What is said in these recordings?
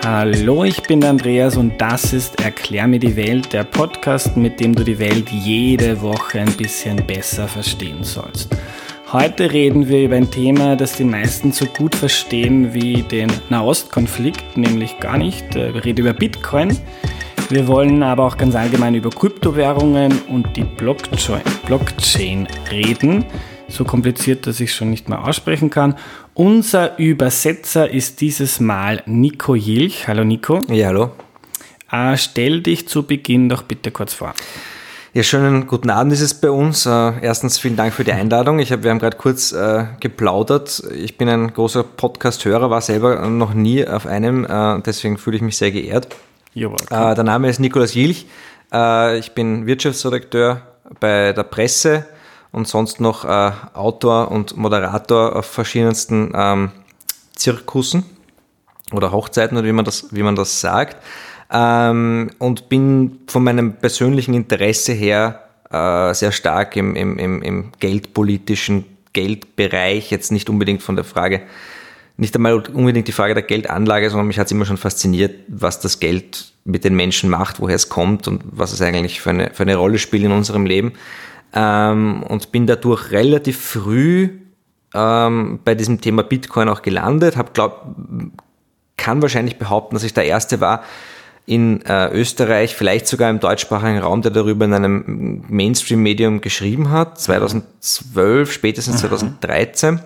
Hallo, ich bin der Andreas und das ist Erklär mir die Welt, der Podcast, mit dem du die Welt jede Woche ein bisschen besser verstehen sollst. Heute reden wir über ein Thema, das die meisten so gut verstehen wie den Nahostkonflikt, nämlich gar nicht. Wir reden über Bitcoin. Wir wollen aber auch ganz allgemein über Kryptowährungen und die Blockchain reden. So kompliziert, dass ich es schon nicht mehr aussprechen kann. Unser Übersetzer ist dieses Mal Nico Jilch. Hallo Nico. Ja, hallo. Stell dich zu Beginn doch bitte kurz vor. Ja, schönen guten Abend ist es bei uns. Erstens vielen Dank für die Einladung. Wir haben gerade kurz geplaudert. Ich bin ein großer Podcast-Hörer, war selber noch nie auf einem, deswegen fühle ich mich sehr geehrt. Der Name ist Nikolaus Jilch. Ich bin Wirtschaftsredakteur bei der Presse und sonst noch Autor und Moderator auf verschiedensten Zirkussen oder Hochzeiten oder wie man das sagt. Und bin von meinem persönlichen Interesse her sehr stark im geldpolitischen Geldbereich, jetzt nicht unbedingt von der Frage, nicht einmal unbedingt die Frage der Geldanlage, sondern mich hat es immer schon fasziniert, was das Geld mit den Menschen macht, woher es kommt und was es eigentlich für eine Rolle spielt in unserem Leben. Und bin dadurch relativ früh bei diesem Thema Bitcoin auch gelandet. Kann wahrscheinlich behaupten, dass ich der Erste war in Österreich, vielleicht sogar im deutschsprachigen Raum, der darüber in einem Mainstream-Medium geschrieben hat, 2012, spätestens 2013.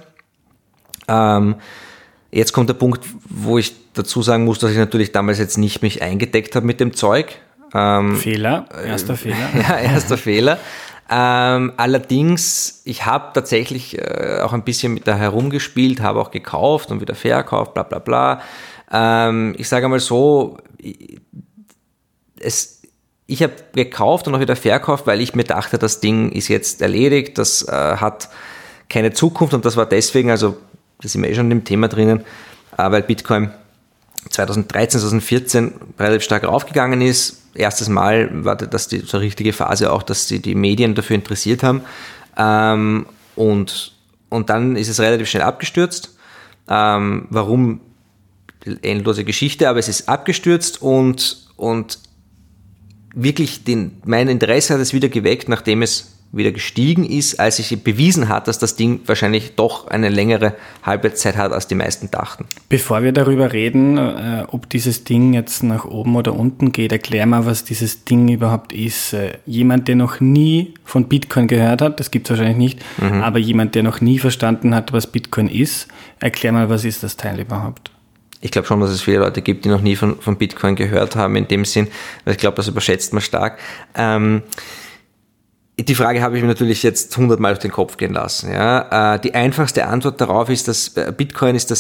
Jetzt kommt der Punkt, wo ich dazu sagen muss, dass ich natürlich damals jetzt nicht mich eingedeckt habe mit dem Zeug. Erster Fehler. Ja, erster Fehler. Allerdings, ich habe tatsächlich auch ein bisschen mit da herumgespielt, habe auch gekauft und wieder verkauft, bla bla bla. Ich sage mal so, ich habe gekauft und auch wieder verkauft, weil ich mir dachte, das Ding ist jetzt erledigt, das hat keine Zukunft und das war deswegen, also da sind wir schon im Thema drinnen, weil Bitcoin 2013, 2014 relativ stark raufgegangen ist. Erstes Mal war das so eine richtige Phase auch, dass die Medien dafür interessiert haben. Und dann ist es relativ schnell abgestürzt. Warum? Endlose Geschichte, aber es ist abgestürzt und wirklich mein Interesse hat es wieder geweckt, nachdem es wieder gestiegen ist, als sich bewiesen hat, dass das Ding wahrscheinlich doch eine längere Halbwertszeit hat, als die meisten dachten. Bevor wir darüber reden, ob dieses Ding jetzt nach oben oder unten geht, erklär mal, was dieses Ding überhaupt ist. Jemand, der noch nie von Bitcoin gehört hat, das gibt es wahrscheinlich nicht, aber jemand, der noch nie verstanden hat, was Bitcoin ist, erklär mal, was ist das Teil überhaupt? Ich glaube schon, dass es viele Leute gibt, die noch nie von Bitcoin gehört haben, in dem Sinn, weil ich glaube, das überschätzt man stark. Die Frage habe ich mir natürlich jetzt 100-mal auf den Kopf gehen lassen. Ja. Die einfachste Antwort darauf ist, dass Bitcoin ist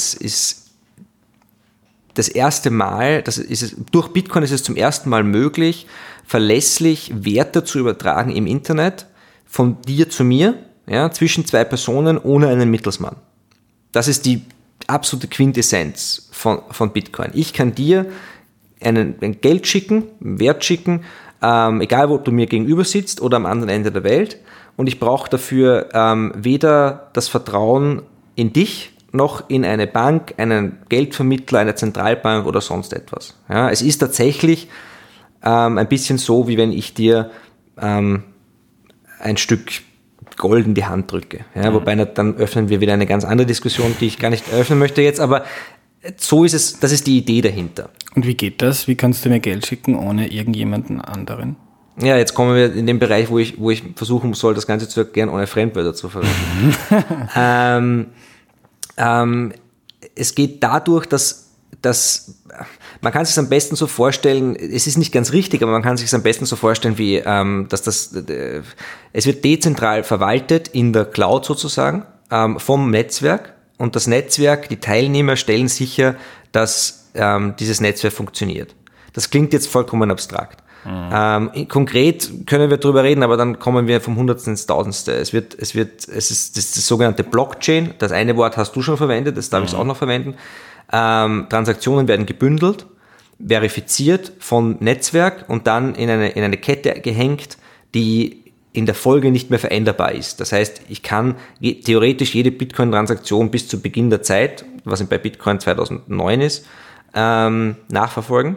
das erste Mal, durch Bitcoin ist es zum ersten Mal möglich, verlässlich Werte zu übertragen im Internet von dir zu mir, ja, zwischen zwei Personen ohne einen Mittelsmann. Das ist die absolute Quintessenz von Bitcoin. Ich kann dir ein Geld schicken, einen Wert schicken, egal, ob du mir gegenüber sitzt oder am anderen Ende der Welt. Und ich brauche dafür weder das Vertrauen in dich, noch in eine Bank, einen Geldvermittler, eine Zentralbank oder sonst etwas. Ja, es ist tatsächlich ein bisschen so, wie wenn ich dir ein Stück Gold in die Hand drücke. Ja, wobei dann öffnen wir wieder eine ganz andere Diskussion, die ich gar nicht eröffnen möchte jetzt, aber so ist es, das ist die Idee dahinter. Und wie geht das? Wie kannst du mir Geld schicken ohne irgendjemanden anderen? Ja, jetzt kommen wir in den Bereich, wo ich versuchen soll, das Ganze zu erklären, ohne Fremdwörter zu verwenden. Es geht dadurch, dass man kann sich am besten so vorstellen, es ist nicht ganz richtig, aber man kann sich am besten so vorstellen, wie es wird dezentral verwaltet in der Cloud sozusagen vom Netzwerk. Und das Netzwerk, die Teilnehmer stellen sicher, dass dieses Netzwerk funktioniert. Das klingt jetzt vollkommen abstrakt. Konkret können wir darüber reden, aber dann kommen wir vom Hundertsten ins Tausendste. Es ist das sogenannte Blockchain. Das eine Wort hast du schon verwendet, das darf ich auch noch verwenden. Transaktionen werden gebündelt, verifiziert vom Netzwerk und dann in eine Kette gehängt, die in der Folge nicht mehr veränderbar ist. Das heißt, ich kann theoretisch jede Bitcoin-Transaktion bis zu Beginn der Zeit, was bei Bitcoin 2009 ist, nachverfolgen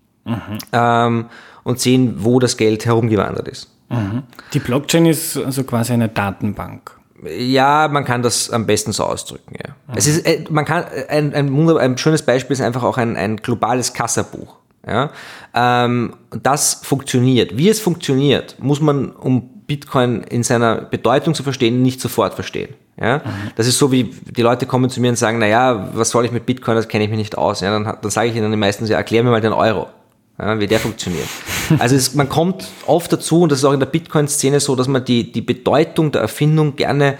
und sehen, wo das Geld herumgewandert ist. Die Blockchain ist also quasi eine Datenbank. Ja, man kann das am besten so ausdrücken, ja. Es ist, ein schönes Beispiel ist einfach auch ein globales Kassabuch. Ja? Das funktioniert. Wie es funktioniert, muss man, um Bitcoin in seiner Bedeutung zu verstehen, nicht sofort verstehen. Ja? Das ist so, wie die Leute kommen zu mir und sagen, naja, was soll ich mit Bitcoin, das kenne ich mich nicht aus. Ja? Dann sage ich ihnen meistens, ja, erklär mir mal den Euro. Ja, wie der funktioniert. Also man kommt oft dazu, und das ist auch in der Bitcoin-Szene so, dass man die Bedeutung der Erfindung gerne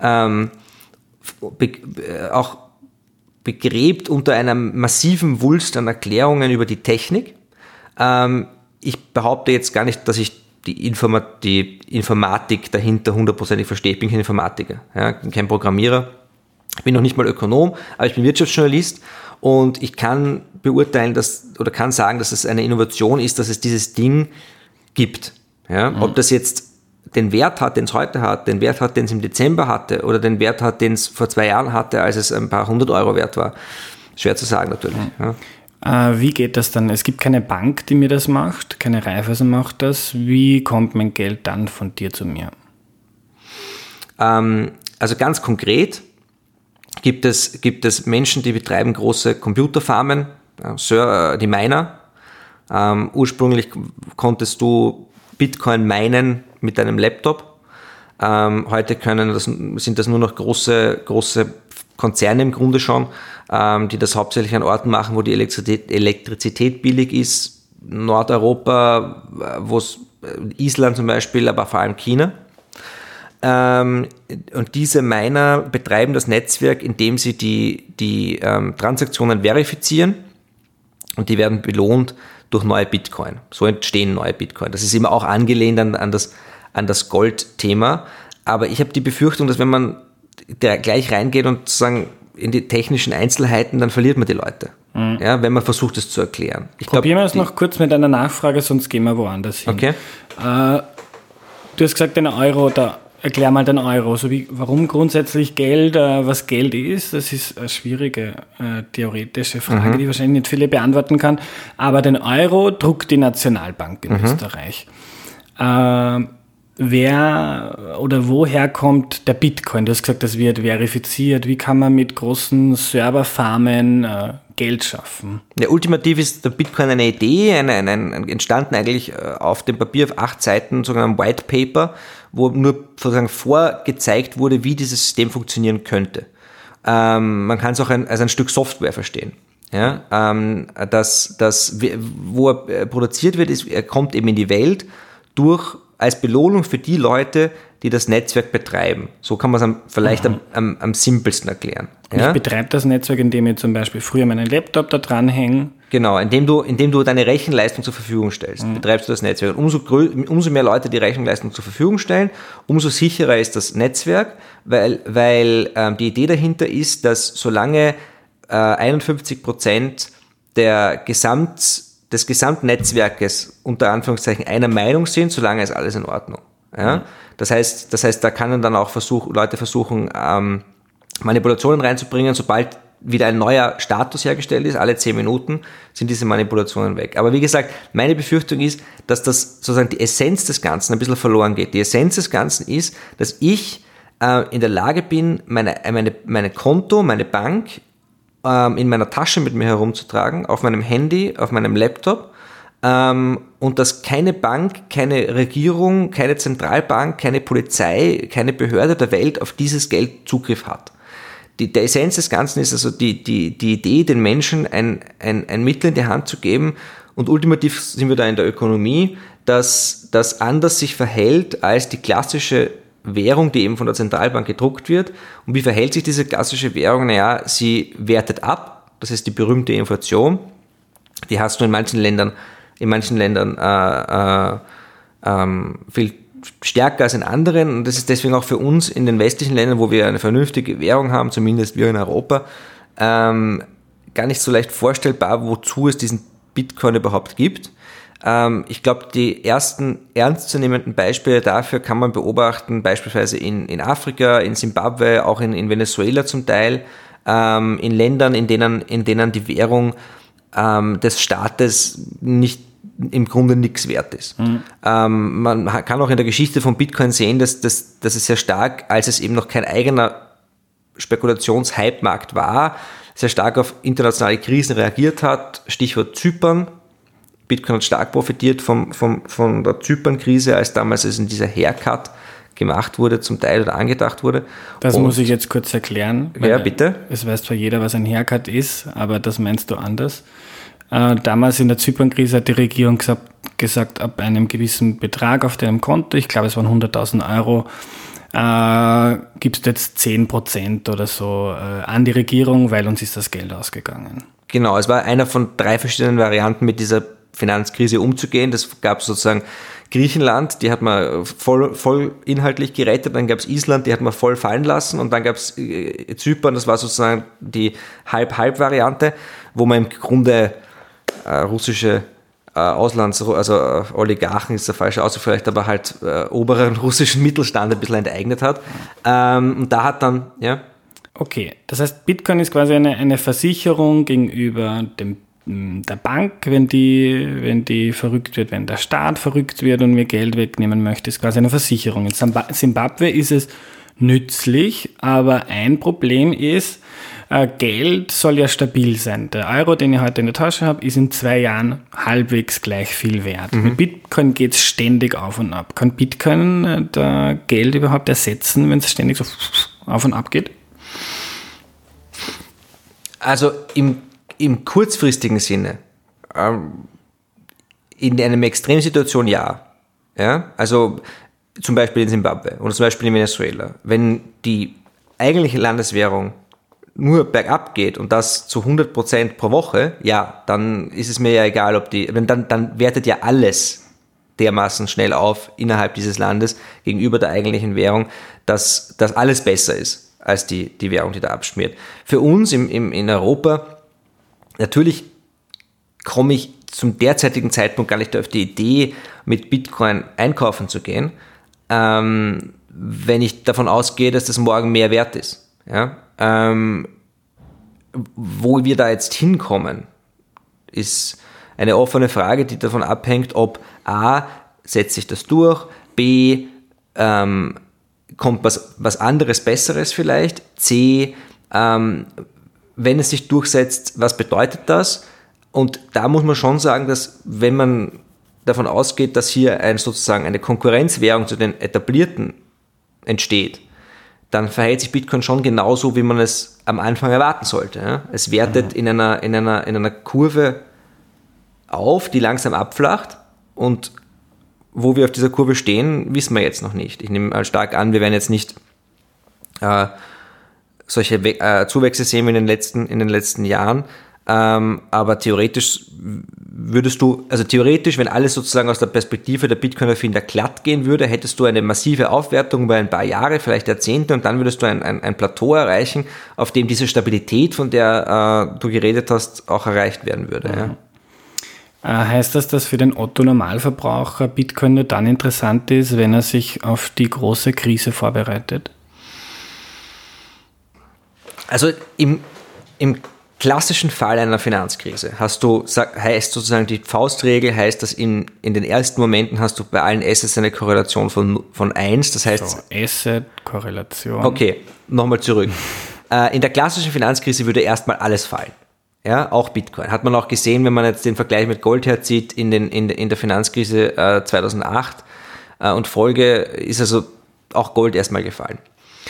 auch begräbt unter einem massiven Wulst an Erklärungen über die Technik. Ich behaupte jetzt gar nicht, dass ich die Informatik dahinter hundertprozentig verstehe. Ich bin kein Informatiker, ja, kein Programmierer. Ich bin noch nicht mal Ökonom, aber ich bin Wirtschaftsjournalist. Und ich kann beurteilen, kann sagen, dass es eine Innovation ist, dass es dieses Ding gibt. Ja? Ob das jetzt den Wert hat, den es heute hat, den Wert hat, den es im Dezember hatte, oder den Wert hat, den es vor 2 Jahren hatte, als es ein paar 100 Euro wert war. Schwer zu sagen natürlich. Ja. Wie geht das dann? Es gibt keine Bank, die mir das macht, keine Raiffeisen macht das. Wie kommt mein Geld dann von dir zu mir? Also ganz konkret gibt es Menschen, die betreiben große Computerfarmen, die Miner. Ursprünglich konntest du Bitcoin minen mit deinem Laptop. Heute sind das nur noch große Konzerne im Grunde schon, die das hauptsächlich an Orten machen, wo die Elektrizität billig ist. Nordeuropa, Island zum Beispiel, aber vor allem China. Und diese Miner betreiben das Netzwerk, indem sie die Transaktionen verifizieren, und die werden belohnt durch neue Bitcoin. So entstehen neue Bitcoin. Das ist immer auch angelehnt an das Gold-Thema. Aber ich habe die Befürchtung, dass wenn man da gleich reingeht und sozusagen in die technischen Einzelheiten, dann verliert man die Leute. Ja, wenn man versucht, es zu erklären. Probieren wir es noch kurz mit einer Nachfrage, sonst gehen wir woanders hin. Okay. Du hast gesagt, den Euro, erklär mal den Euro. Warum grundsätzlich Geld, was Geld ist, das ist eine schwierige theoretische Frage, die wahrscheinlich nicht viele beantworten kann. Aber den Euro druckt die Nationalbank in Österreich. Woher kommt der Bitcoin? Du hast gesagt, das wird verifiziert. Wie kann man mit großen Serverfarmen Geld schaffen? Ja, ultimativ ist der Bitcoin eine Idee, entstanden eigentlich auf dem Papier auf 8 Seiten, sogar einem White Paper, wo nur sozusagen vorgezeigt wurde, wie dieses System funktionieren könnte. Man kann es auch als ein Stück Software verstehen. Ja? Wo er produziert wird, er kommt eben in die Welt als Belohnung für die Leute, die das Netzwerk betreiben. So kann man es vielleicht am simpelsten erklären. Ja? Ich betreibe das Netzwerk, indem ich zum Beispiel früher meinen Laptop da dranhänge. Genau, indem du deine Rechenleistung zur Verfügung stellst, betreibst du das Netzwerk. Und umso mehr Leute die Rechenleistung zur Verfügung stellen, umso sicherer ist das Netzwerk, weil die Idee dahinter ist, dass solange 51% des Gesamtnetzwerkes unter Anführungszeichen einer Meinung sind, solange ist alles in Ordnung. Ja? Das heißt, da können dann auch Leute versuchen, Manipulationen reinzubringen, sobald wieder ein neuer Status hergestellt ist, alle 10 Minuten sind diese Manipulationen weg. Aber wie gesagt, meine Befürchtung ist, dass das sozusagen die Essenz des Ganzen ein bisschen verloren geht. Die Essenz des Ganzen ist, dass ich in der Lage bin, meine Konto, meine Bank in meiner Tasche mit mir herumzutragen, auf meinem Handy, auf meinem Laptop, und dass keine Bank, keine Regierung, keine Zentralbank, keine Polizei, keine Behörde der Welt auf dieses Geld Zugriff hat. Der Essenz des Ganzen ist also die Idee, den Menschen ein Mittel in die Hand zu geben, und ultimativ sind wir da in der Ökonomie, dass das anders sich verhält als die klassische Währung, die eben von der Zentralbank gedruckt wird. Und wie verhält sich diese klassische Währung? Naja, sie wertet ab, das ist die berühmte Inflation. Die hast du in manchen Ländern viel stärker als in anderen, und das ist deswegen auch für uns in den westlichen Ländern, wo wir eine vernünftige Währung haben, zumindest wir in Europa, gar nicht so leicht vorstellbar, wozu es diesen Bitcoin überhaupt gibt. Ich glaube, die ersten ernstzunehmenden Beispiele dafür kann man beobachten, beispielsweise in Afrika, in Simbabwe, auch in Venezuela zum Teil, in Ländern, in denen die Währung des Staates nicht im Grunde nichts wert ist. Man kann auch in der Geschichte von Bitcoin sehen, dass es sehr stark, als es eben noch kein eigener Spekulationshype-Markt war, sehr stark auf internationale Krisen reagiert hat. Stichwort Zypern. Bitcoin hat stark profitiert von der Zypern-Krise, als damals es in dieser Haircut gemacht wurde, zum Teil oder angedacht wurde. Das muss ich jetzt kurz erklären. Ja, bitte. Es weiß zwar jeder, was ein Haircut ist, aber das meinst du anders. Damals in der Zypern-Krise hat die Regierung gesagt, ab einem gewissen Betrag auf deinem Konto, ich glaube es waren 100.000 Euro, gibst du jetzt 10% oder so an die Regierung, weil uns ist das Geld ausgegangen. Genau, es war einer von 3 verschiedenen Varianten, mit dieser Finanzkrise umzugehen. Das gab sozusagen Griechenland, die hat man voll inhaltlich gerettet, dann gab es Island, die hat man voll fallen lassen und dann gab es Zypern, das war sozusagen die Halb-Halb-Variante, wo man im Grunde russische also Oligarchen ist der falsche Ausdruck vielleicht, aber halt oberen russischen Mittelstand ein bisschen enteignet hat. Und da hat dann, ja. Okay, das heißt, Bitcoin ist quasi eine Versicherung gegenüber der Bank, wenn die verrückt wird, wenn der Staat verrückt wird und mir Geld wegnehmen möchte, ist quasi eine Versicherung. In Zimbabwe ist es nützlich, aber ein Problem ist, Geld soll ja stabil sein. Der Euro, den ich heute in der Tasche habe, ist in 2 Jahren halbwegs gleich viel wert. Mit Bitcoin geht es ständig auf und ab. Kann Bitcoin da Geld überhaupt ersetzen, wenn es ständig so auf und ab geht? Also im kurzfristigen Sinne, in einer Extremsituation ja. Also zum Beispiel in Zimbabwe oder zum Beispiel in Venezuela. Wenn die eigentliche Landeswährung nur bergab geht und das zu 100% pro Woche, ja, dann ist es mir ja egal, dann wertet ja alles dermaßen schnell auf innerhalb dieses Landes gegenüber der eigentlichen Währung, dass alles besser ist als die Währung, die da abschmiert. Für uns in Europa, natürlich komme ich zum derzeitigen Zeitpunkt gar nicht auf die Idee, mit Bitcoin einkaufen zu gehen, wenn ich davon ausgehe, dass das morgen mehr wert ist. Ja? Wo wir da jetzt hinkommen, ist eine offene Frage, die davon abhängt, ob A, setzt sich das durch, B, kommt was anderes, Besseres vielleicht, C, wenn es sich durchsetzt, was bedeutet das? Und da muss man schon sagen, dass wenn man davon ausgeht, dass hier sozusagen eine Konkurrenzwährung zu den etablierten entsteht, dann verhält sich Bitcoin schon genauso, wie man es am Anfang erwarten sollte. Ja? Es wertet in einer Kurve auf, die langsam abflacht, und wo wir auf dieser Kurve stehen, wissen wir jetzt noch nicht. Ich nehme stark an, wir werden jetzt nicht solche Zuwächse sehen wie in den letzten Jahren, aber theoretisch wenn alles sozusagen aus der Perspektive der Bitcoin-Erfinder glatt gehen würde, hättest du eine massive Aufwertung über ein paar Jahre, vielleicht Jahrzehnte, und dann würdest du ein Plateau erreichen, auf dem diese Stabilität, von der du geredet hast, auch erreicht werden würde. Ja. Heißt das, dass für den Otto-Normalverbraucher Bitcoin nur dann interessant ist, wenn er sich auf die große Krise vorbereitet? Also im klassischen Fall einer Finanzkrise heißt sozusagen die Faustregel, heißt, dass in den ersten Momenten hast du bei allen Assets eine Korrelation von 1, das heißt... So, Asset, Korrelation... Okay, nochmal zurück. In der klassischen Finanzkrise würde erstmal alles fallen. Ja, auch Bitcoin. Hat man auch gesehen, wenn man jetzt den Vergleich mit Gold herzieht, in der Finanzkrise 2008 und Folge, ist also auch Gold erstmal gefallen.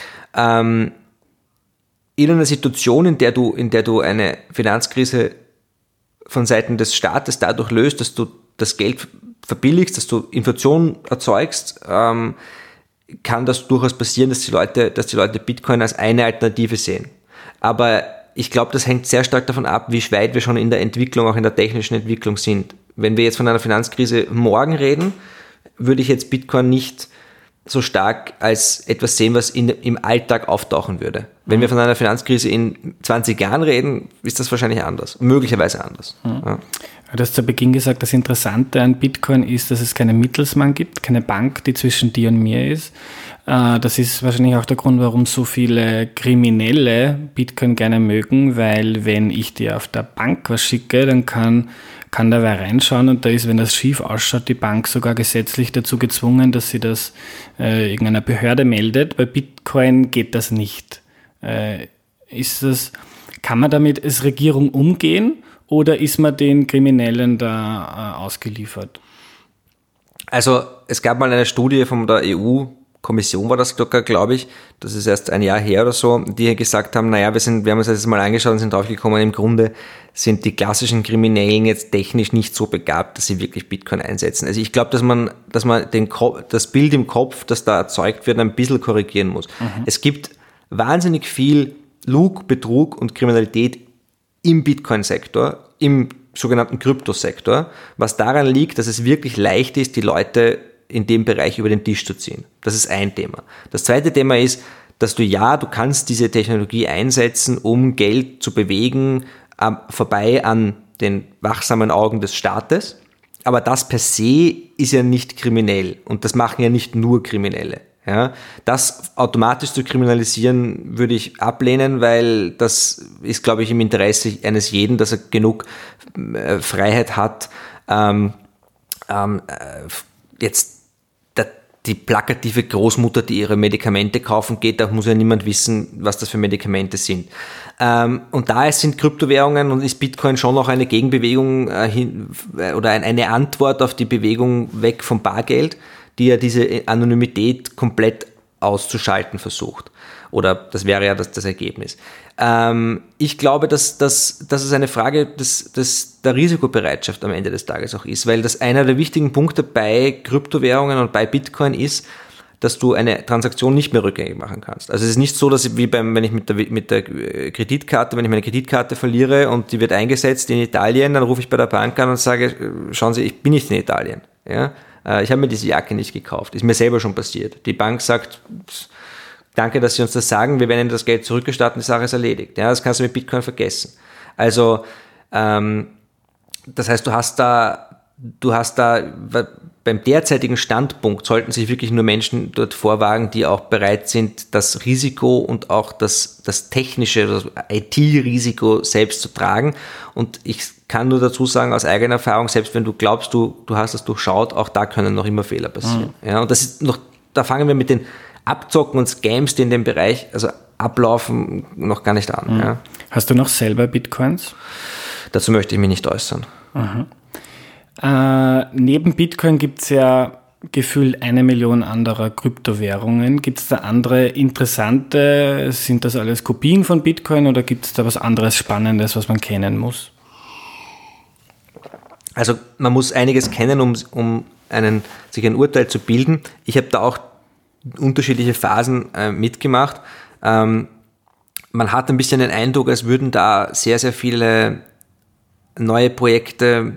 In einer Situation, in der du eine Finanzkrise von Seiten des Staates dadurch löst, dass du das Geld verbilligst, dass du Inflation erzeugst, kann das durchaus passieren, dass die Leute Bitcoin als eine Alternative sehen. Aber ich glaube, das hängt sehr stark davon ab, wie weit wir schon in der Entwicklung, auch in der technischen Entwicklung sind. Wenn wir jetzt von einer Finanzkrise morgen reden, würde ich jetzt Bitcoin nicht so stark als etwas sehen, was im Alltag auftauchen würde. Wenn wir von einer Finanzkrise in 20 Jahren reden, ist das wahrscheinlich anders, möglicherweise anders. Ja. Du hast zu Beginn gesagt, das Interessante an Bitcoin ist, dass es keinen Mittelsmann gibt, keine Bank, die zwischen dir und mir ist. Das ist wahrscheinlich auch der Grund, warum so viele Kriminelle Bitcoin gerne mögen, weil wenn ich dir auf der Bank was schicke, dann kann da wer reinschauen und da ist, wenn das schief ausschaut, die Bank sogar gesetzlich dazu gezwungen, dass sie das irgendeiner Behörde meldet. Bei Bitcoin geht das nicht. Kann man damit als Regierung umgehen oder ist man den Kriminellen da ausgeliefert? Also es gab mal eine Studie von der EU-Kommission, war das sogar, glaube ich, das ist erst ein Jahr her oder so, die gesagt haben, naja, wir haben uns das jetzt mal angeschaut und sind draufgekommen, im Grunde sind die klassischen Kriminellen jetzt technisch nicht so begabt, dass sie wirklich Bitcoin einsetzen. Also ich glaube, dass man das Bild im Kopf, das da erzeugt wird, ein bisschen korrigieren muss. Es gibt wahnsinnig viel Lug, Betrug und Kriminalität im Bitcoin-Sektor, im sogenannten Kryptosektor, was daran liegt, dass es wirklich leicht ist, die Leute in dem Bereich über den Tisch zu ziehen. Das ist ein Thema. Das zweite Thema ist, dass du kannst diese Technologie einsetzen, um Geld zu bewegen, vorbei an den wachsamen Augen des Staates. Aber das per se ist ja nicht kriminell und das machen ja nicht nur Kriminelle. Ja, das automatisch zu kriminalisieren würde ich ablehnen, weil das ist, glaube ich, im Interesse eines jeden, dass er genug Freiheit hat, jetzt die plakative Großmutter, die ihre Medikamente kaufen geht, da muss ja niemand wissen, was das für Medikamente sind. Und da sind Kryptowährungen und ist Bitcoin schon noch eine Gegenbewegung oder eine Antwort auf die Bewegung weg vom Bargeld, die ja diese Anonymität komplett auszuschalten versucht. Oder das wäre ja das Ergebnis. Ich glaube, dass es eine Frage der Risikobereitschaft am Ende des Tages auch ist, weil das einer der wichtigen Punkte bei Kryptowährungen und bei Bitcoin ist, dass du eine Transaktion nicht mehr rückgängig machen kannst. Also es ist nicht so, dass wenn ich meine Kreditkarte verliere und die wird eingesetzt in Italien, dann rufe ich bei der Bank an und sage, schauen Sie, ich bin nicht in Italien. Ja? Ich habe mir diese Jacke nicht gekauft. Ist mir selber schon passiert. Die Bank sagt, danke, dass Sie uns das sagen, wir werden Ihnen das Geld zurückgestatten, die Sache ist erledigt. Ja, das kannst du mit Bitcoin vergessen. Also, das heißt, du hast da beim derzeitigen Standpunkt sollten sich wirklich nur Menschen dort vorwagen, die auch bereit sind, das Risiko und auch das technische, das IT-Risiko selbst zu tragen. Und ich kann nur dazu sagen, aus eigener Erfahrung, selbst wenn du glaubst, du hast das durchschaut, auch da können noch immer Fehler passieren. Ja, und das ist noch, da fangen wir mit den Abzocken und Scams, die in dem Bereich also ablaufen, noch gar nicht an. Ja. Hast du noch selber Bitcoins? Dazu möchte ich mich nicht äußern. Neben Bitcoin gibt es ja gefühlt 1 Million anderer Kryptowährungen. Gibt es da andere interessante, sind das alles Kopien von Bitcoin oder gibt es da was anderes Spannendes, was man kennen muss? Also man muss einiges kennen, um sich ein Urteil zu bilden. Ich habe da auch unterschiedliche Phasen mitgemacht. Man hat ein bisschen den Eindruck, als würden da sehr, sehr viele neue Projekte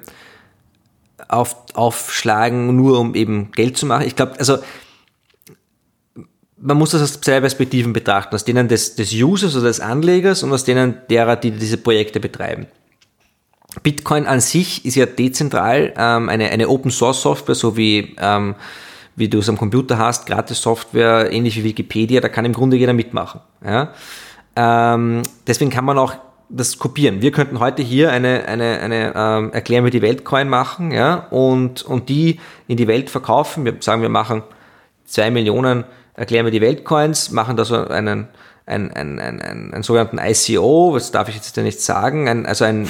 aufschlagen, nur um eben Geld zu machen. Ich glaube, also man muss das aus zwei Perspektiven betrachten, aus denen des Users oder des Anlegers und aus denen derer, die diese Projekte betreiben. Bitcoin an sich ist ja dezentral, eine Open-Source-Software, so wie du es am Computer hast, Gratis-Software, ähnlich wie Wikipedia, da kann im Grunde jeder mitmachen. Ja? Deswegen kann man auch das kopieren. Wir könnten heute hier eine Erklären wir die Welt-Coin machen, ja, und die in die Welt verkaufen. Wir sagen, wir machen 2 Millionen Erklären wir die Welt-Coins, machen da so einen sogenannten ICO, das darf ich jetzt ja nicht sagen, eine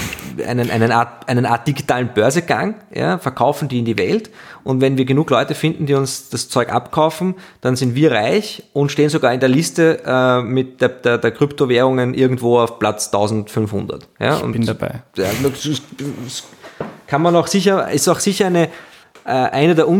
Art digitalen Börsegang, ja, verkaufen die in die Welt und wenn wir genug Leute finden, die uns das Zeug abkaufen, dann sind wir reich und stehen sogar in der Liste mit der Kryptowährungen irgendwo auf Platz 1500. Ja, ich bin dabei. Ja, das kann man auch sicher, ist auch sicher eine der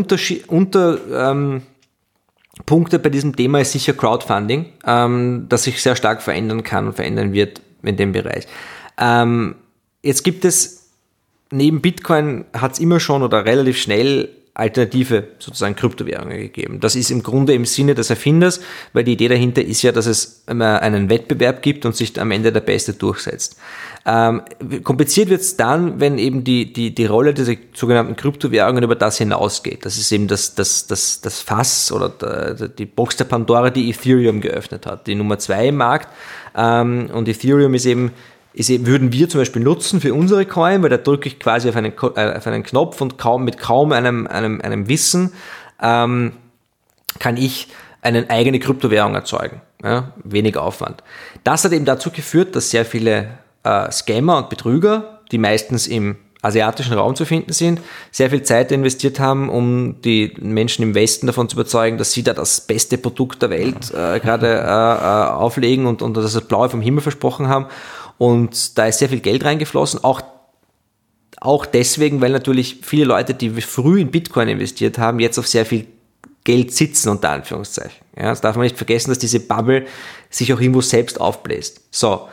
Punkte bei diesem Thema ist sicher Crowdfunding, das sich sehr stark verändern kann und verändern wird in dem Bereich. Jetzt gibt es, neben Bitcoin hat es immer schon oder relativ schnell alternative sozusagen Kryptowährungen gegeben. Das ist im Grunde im Sinne des Erfinders, weil die Idee dahinter ist ja, dass es einen Wettbewerb gibt und sich am Ende der Beste durchsetzt. Kompliziert wird es dann, wenn eben die Rolle dieser sogenannten Kryptowährungen über das hinausgeht. Das ist eben das Fass oder die Box der Pandora, die Ethereum geöffnet hat. Die Nummer 2 im Markt. Und Ethereum ist eben, würden wir zum Beispiel nutzen für unsere Coin, weil da drücke ich quasi auf einen Knopf und mit kaum einem Wissen kann ich eine eigene Kryptowährung erzeugen. Ja, wenig Aufwand. Das hat eben dazu geführt, dass sehr viele Scammer und Betrüger, die meistens im asiatischen Raum zu finden sind, sehr viel Zeit investiert haben, um die Menschen im Westen davon zu überzeugen, dass sie da das beste Produkt der Welt gerade auflegen und dass das Blaue vom Himmel versprochen haben. Und da ist sehr viel Geld reingeflossen, auch deswegen, weil natürlich viele Leute, die früh in Bitcoin investiert haben, jetzt auf sehr viel Geld sitzen, unter Anführungszeichen. Ja, das darf man nicht vergessen, dass diese Bubble sich auch irgendwo selbst aufbläst. So.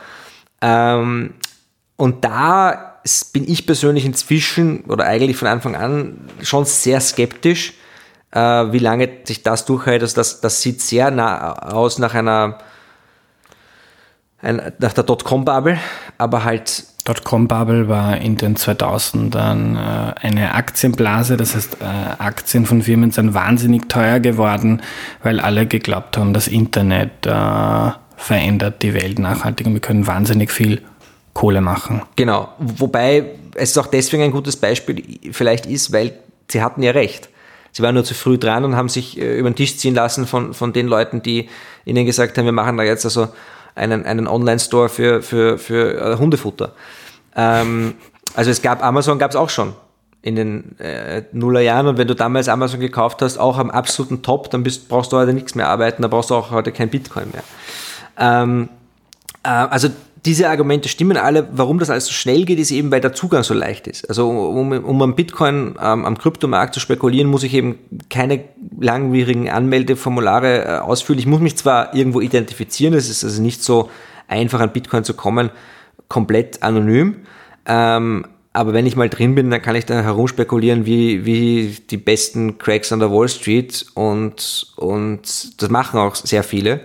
Und da bin ich persönlich inzwischen oder eigentlich von Anfang an schon sehr skeptisch, wie lange sich das durchhält. Also das sieht sehr nah aus nach der Dotcom-Bubble, aber halt... Dotcom-Bubble war in den 2000ern eine Aktienblase, das heißt Aktien von Firmen sind wahnsinnig teuer geworden, weil alle geglaubt haben, das Internet verändert die Welt nachhaltig und wir können wahnsinnig viel Kohle machen. Genau, wobei es auch deswegen ein gutes Beispiel vielleicht ist, weil sie hatten ja recht. Sie waren nur zu früh dran und haben sich über den Tisch ziehen lassen von den Leuten, die ihnen gesagt haben, wir machen da jetzt also einen Online-Store für Hundefutter. Also Amazon gab es auch schon in den Nullerjahren und wenn du damals Amazon gekauft hast, auch am absoluten Top, dann brauchst du heute nichts mehr arbeiten, da brauchst du auch heute kein Bitcoin mehr. Also diese Argumente stimmen alle. Warum das alles so schnell geht, ist eben, weil der Zugang so leicht ist. Also um am Bitcoin, am Kryptomarkt zu spekulieren, muss ich eben keine langwierigen Anmeldeformulare ausfüllen. Ich muss mich zwar irgendwo identifizieren, es ist also nicht so einfach an Bitcoin zu kommen, komplett anonym. Aber wenn ich mal drin bin, dann kann ich da herumspekulieren wie die besten Cracks an der Wall Street und das machen auch sehr viele.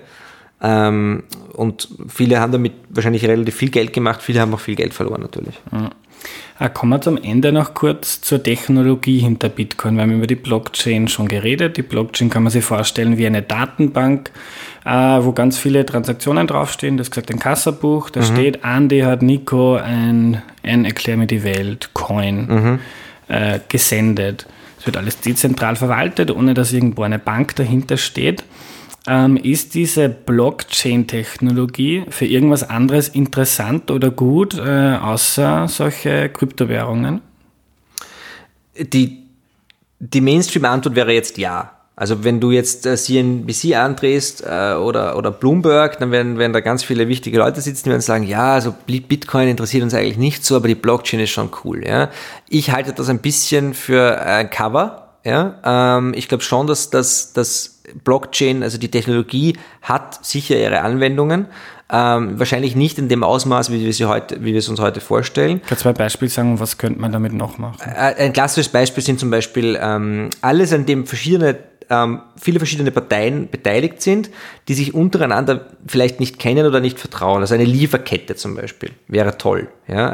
Und viele haben damit wahrscheinlich relativ viel Geld gemacht, viele haben auch viel Geld verloren natürlich. Kommen wir zum Ende noch kurz zur Technologie hinter Bitcoin. Wir haben über die Blockchain schon geredet. Die Blockchain kann man sich vorstellen wie eine Datenbank, wo ganz viele Transaktionen draufstehen. Das ist gesagt ein Kassabuch, da steht, Andi hat Nico ein Erklär mir die Welt Coin gesendet. Es wird alles dezentral verwaltet, ohne dass irgendwo eine Bank dahinter steht. Ist diese Blockchain-Technologie für irgendwas anderes interessant oder gut, außer solche Kryptowährungen? Die Mainstream-Antwort wäre jetzt ja. Also wenn du jetzt CNBC andrehst oder Bloomberg, dann werden da ganz viele wichtige Leute sitzen, die werden sagen, ja, also Bitcoin interessiert uns eigentlich nicht so, aber die Blockchain ist schon cool. Ja? Ich halte das ein bisschen für ein Cover. Ja? Ich glaube schon, dass Blockchain, also die Technologie, hat sicher ihre Anwendungen. Wahrscheinlich nicht in dem Ausmaß, wie wir es uns heute vorstellen. Kannst du 2 Beispiele sagen, was könnte man damit noch machen? Ein klassisches Beispiel sind zum Beispiel alles, an dem viele verschiedene Parteien beteiligt sind, die sich untereinander vielleicht nicht kennen oder nicht vertrauen. Also eine Lieferkette zum Beispiel wäre toll. Ja?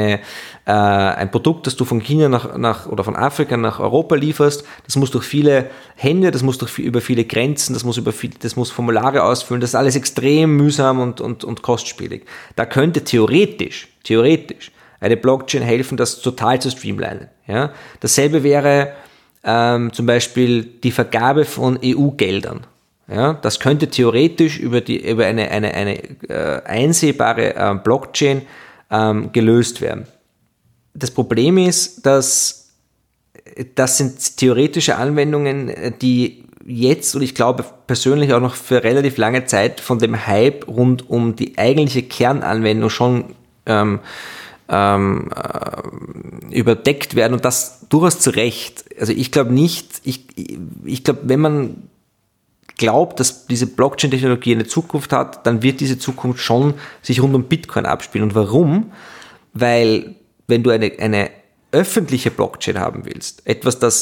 Ein Produkt, das du von China oder von Afrika nach Europa lieferst, das muss durch viele Hände, das muss über viele Grenzen, das muss Formulare ausfüllen, das ist alles extrem mühsam und kostspielig. Da könnte theoretisch eine Blockchain helfen, das total zu streamlinen. Ja? Dasselbe wäre zum Beispiel die Vergabe von EU-Geldern. Ja, das könnte theoretisch über eine einsehbare Blockchain gelöst werden. Das Problem ist, dass das sind theoretische Anwendungen, die jetzt und ich glaube persönlich auch noch für relativ lange Zeit von dem Hype rund um die eigentliche Kernanwendung schon überdeckt werden und das durchaus zu Recht. Also ich glaube nicht, ich glaube, wenn man glaubt, dass diese Blockchain-Technologie eine Zukunft hat, dann wird diese Zukunft schon sich rund um Bitcoin abspielen. Und warum? Weil wenn du eine öffentliche Blockchain haben willst, etwas, das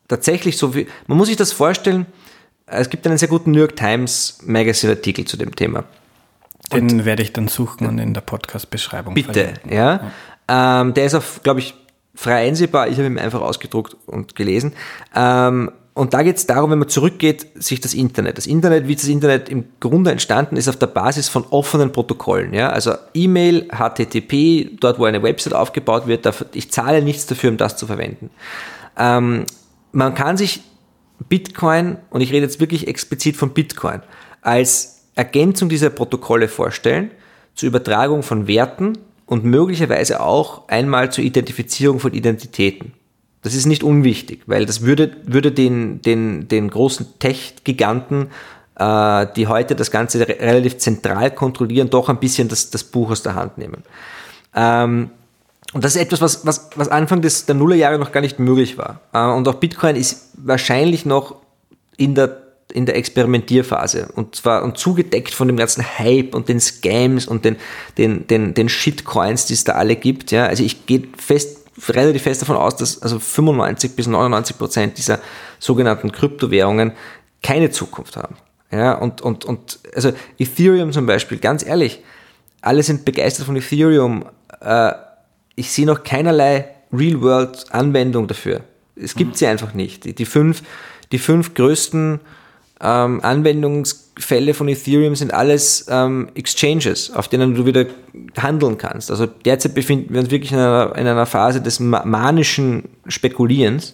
tatsächlich so viel, man muss sich das vorstellen, es gibt einen sehr guten New York Times Magazine Artikel zu dem Thema. Den werde ich dann suchen und in der Podcast-Beschreibung bitte, ja. Der ist auf, glaube ich, frei einsehbar. Ich habe ihn einfach ausgedruckt und gelesen. Und da geht es darum, wenn man zurückgeht, sich das Internet. Das Internet, wie das Internet im Grunde entstanden ist, auf der Basis von offenen Protokollen. Ja? Also E-Mail, HTTP, dort wo eine Website aufgebaut wird, ich zahle nichts dafür, um das zu verwenden. Man kann sich Bitcoin, und ich rede jetzt wirklich explizit von Bitcoin, als Ergänzung dieser Protokolle vorstellen, zur Übertragung von Werten und möglicherweise auch einmal zur Identifizierung von Identitäten. Das ist nicht unwichtig, weil das würde den großen Tech-Giganten, die heute das Ganze relativ zentral kontrollieren, doch ein bisschen das Buch aus der Hand nehmen. Und das ist etwas, was Anfang der Nullerjahre noch gar nicht möglich war. Und auch Bitcoin ist wahrscheinlich noch in der Experimentierphase und zugedeckt von dem ganzen Hype und den Scams und den Shitcoins, die es da alle gibt. Ja? Also ich gehe relativ fest davon aus, dass also 95-99% dieser sogenannten Kryptowährungen keine Zukunft haben. Ja? Und also Ethereum zum Beispiel, ganz ehrlich, alle sind begeistert von Ethereum. Ich sehe noch keinerlei Real-World-Anwendung dafür. Es gibt sie einfach nicht. Die fünf größten Anwendungsfälle von Ethereum sind alles Exchanges, auf denen du wieder handeln kannst. Also derzeit befinden wir uns wirklich in einer Phase des manischen Spekulierens.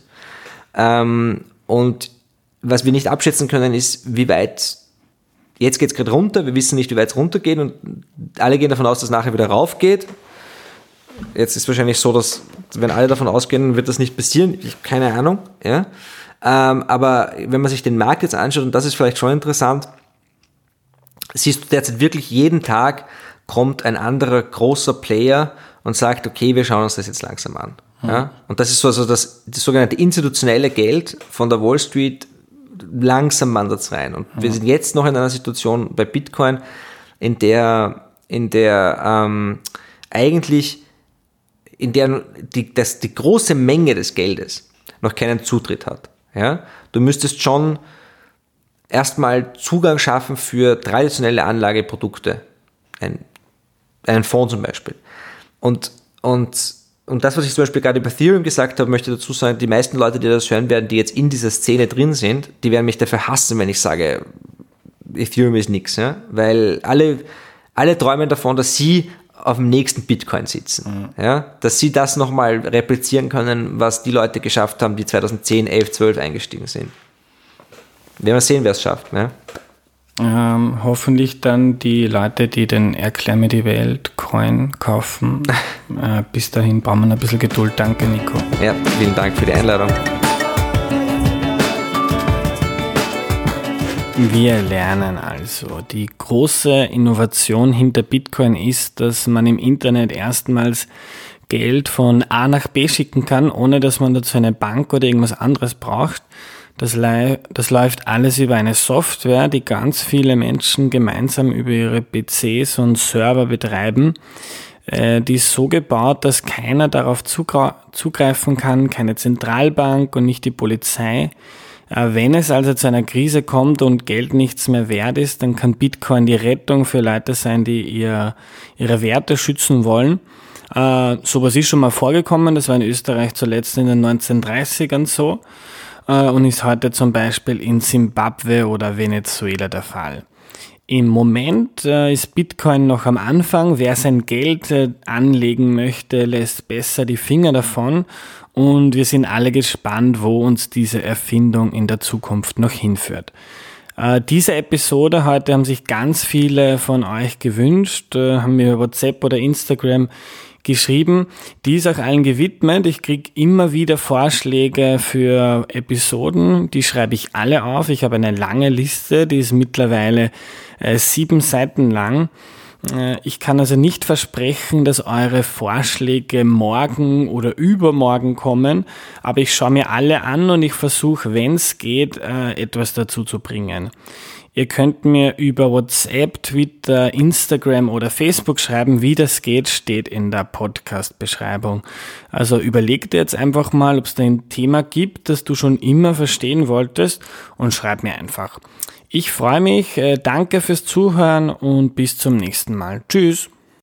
Und was wir nicht abschätzen können, ist, wie weit, jetzt geht es gerade runter, wir wissen nicht, wie weit es runtergeht und alle gehen davon aus, dass es nachher wieder raufgeht. Jetzt ist es wahrscheinlich so, dass, wenn alle davon ausgehen, wird das nicht passieren. Keine Ahnung, ja. Aber wenn man sich den Markt jetzt anschaut, und das ist vielleicht schon interessant, siehst du derzeit wirklich jeden Tag kommt ein anderer großer Player und sagt, okay, wir schauen uns das jetzt langsam an. Ja? Und das ist so also das sogenannte institutionelle Geld von der Wall Street, langsam wandert es rein. Und wir sind jetzt noch in einer Situation bei Bitcoin, in der eigentlich die große Menge des Geldes noch keinen Zutritt hat. Ja? Du müsstest schon erstmal Zugang schaffen für traditionelle Anlageprodukte, einen Fonds zum Beispiel. Und das, was ich zum Beispiel gerade über Ethereum gesagt habe, möchte dazu sagen, die meisten Leute, die das hören werden, die jetzt in dieser Szene drin sind, die werden mich dafür hassen, wenn ich sage, Ethereum ist nix. Ja? Weil alle träumen davon, dass sie auf dem nächsten Bitcoin sitzen. Ja? Dass sie das nochmal replizieren können, was die Leute geschafft haben, die 2010, 11, 12 eingestiegen sind. Werden wir sehen, wer es schafft. Ja? Hoffentlich dann die Leute, die den Erklär mir die Welt Coin kaufen. Bis dahin brauchen wir ein bisschen Geduld. Danke, Nico. Ja, vielen Dank für die Einladung. Wir lernen also, die große Innovation hinter Bitcoin ist, dass man im Internet erstmals Geld von A nach B schicken kann, ohne dass man dazu eine Bank oder irgendwas anderes braucht. Das läuft alles über eine Software, die ganz viele Menschen gemeinsam über ihre PCs und Server betreiben. Die ist so gebaut, dass keiner darauf zugreifen kann, keine Zentralbank und nicht die Polizei. Wenn es also zu einer Krise kommt und Geld nichts mehr wert ist, dann kann Bitcoin die Rettung für Leute sein, die ihre Werte schützen wollen. Sowas ist schon mal vorgekommen, das war in Österreich zuletzt in den 1930ern so und ist heute zum Beispiel in Simbabwe oder Venezuela der Fall. Im Moment ist Bitcoin noch am Anfang. Wer sein Geld anlegen möchte, lässt besser die Finger davon. Und wir sind alle gespannt, wo uns diese Erfindung in der Zukunft noch hinführt. Diese Episode heute haben sich ganz viele von euch gewünscht, haben mir über WhatsApp oder Instagram geschrieben. Die ist auch allen gewidmet. Ich kriege immer wieder Vorschläge für Episoden. Die schreibe ich alle auf. Ich habe eine lange Liste, die ist mittlerweile 7 Seiten lang. Ich kann also nicht versprechen, dass eure Vorschläge morgen oder übermorgen kommen, aber ich schaue mir alle an und ich versuche, wenn es geht, etwas dazu zu bringen. Ihr könnt mir über WhatsApp, Twitter, Instagram oder Facebook schreiben. Wie das geht, steht in der Podcast-Beschreibung. Also überleg dir jetzt einfach mal, ob es da ein Thema gibt, das du schon immer verstehen wolltest, und schreib mir einfach. Ich freue mich, danke fürs Zuhören und bis zum nächsten Mal. Tschüss!